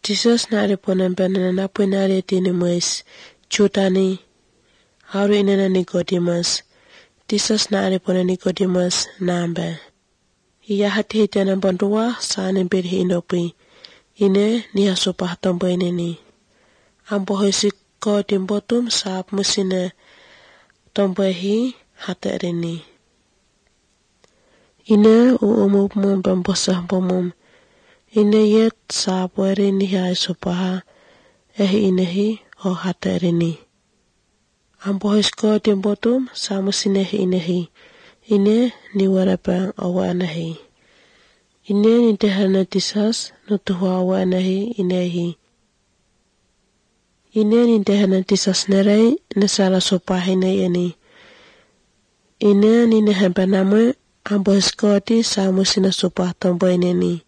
Jesus na ariponan benana na puinari tini mois chutani haru inena Nicodemus. Jesus na ariponan Nicodemus nambe. Iya hati hitana bandua sani birhi inopi. Ine niha supah tombo ineni. Ambo hoisi ko timbotum saap musine tombo hi hati erini. Ine uumumum bambosah bomum. Ine yet saap erini hai supaha ehi inehi o hati erini. Ambo hoisi ko timbotum saap musine hi inehi. Ine ni warapang awa anahi. Ine ni dehana tisas nutuwa awa anahi inehi. Ine ni dehana tisas nerai nesala sopahi neyeni. Ine ni nehempa namwe ambo hiskoti samusina sopah tombo ineni.